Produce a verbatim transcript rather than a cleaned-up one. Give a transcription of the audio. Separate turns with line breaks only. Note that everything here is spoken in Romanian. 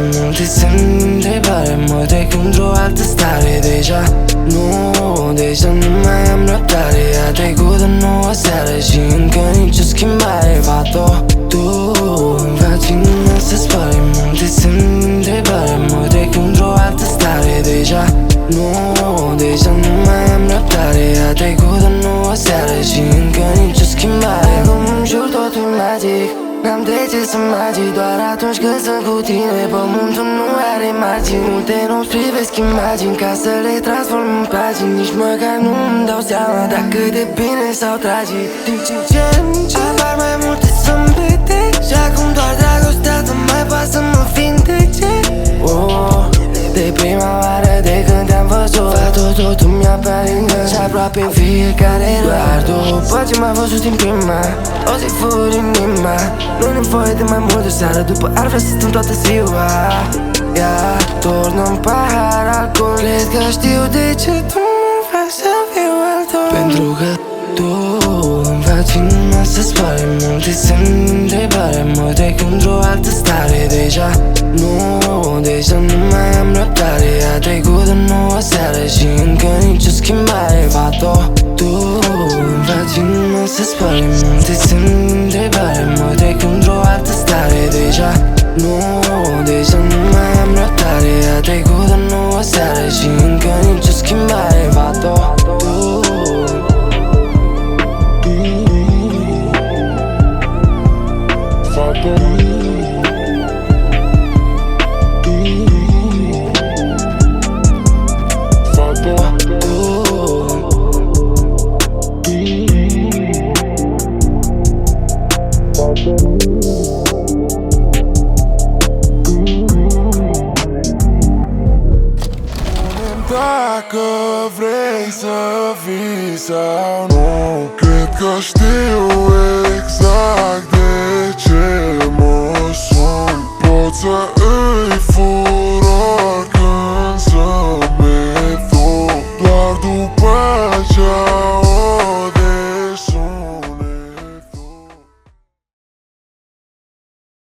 multe sunt întrebare, mă trec într-o altă stare deja. Nu, deja nu mai am răbdare. A trecut o nouă seară și încă nicio schimbare. Fata, tu îmi faci inima să spare. Multe sunt întrebare, mă trec într-o altă stare deja. Nu, deja nu mai am răbdare. A trecut o nouă seară și încă nicio schimbare. Acum în jur totul magic, n-am de ce să magic. Doar atunci când sunt cu tine, pământul nu are margini. Multe nu-ți privesc imagini ca să le transform în pagini. Nici măcar nu-mi dau seama dacă de bine sau tragic. Din ce în ce în ce apar mai multe sâmbete și acum doar dragostea să mai poate să mă vindece. Oh, de prima oară de când te-am văzut, totul, totul mi-apare în gând și aproape în fiecare doar după ce m-ai văzut din prima, o zi furi inima. Nu nevoie de mai mult de seară, după ar vrea să stăm toată ziua. Ia, turnă-mi pahar alcool, cred că știu de ce tu mă faci să fiu altul. Pentru că tu îmi faci inima să spare. Multe sunt întrebare, mă trec într-o altă stare deja. Nu, deja nu mai am răbdare. A trecut o nouă seară și încă nicio schimbare. Fata, tu îmi faci inima să spare. Multe sunt întrebare, mă trec într-o altă stare deja. Nu, deja nu mai am răbdare. A trecut o nouă seară și încă nicio schimbare. Fata, tu
dacă vrei să vii sau nu, cred că știu exact de ce mă sun. Pot să